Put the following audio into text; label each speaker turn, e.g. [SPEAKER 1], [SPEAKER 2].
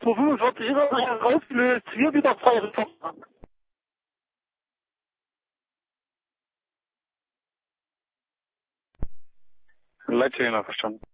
[SPEAKER 1] Vor 45 Jahren rausgelöst, hier wieder Feuer.
[SPEAKER 2] Leitstelle verstanden.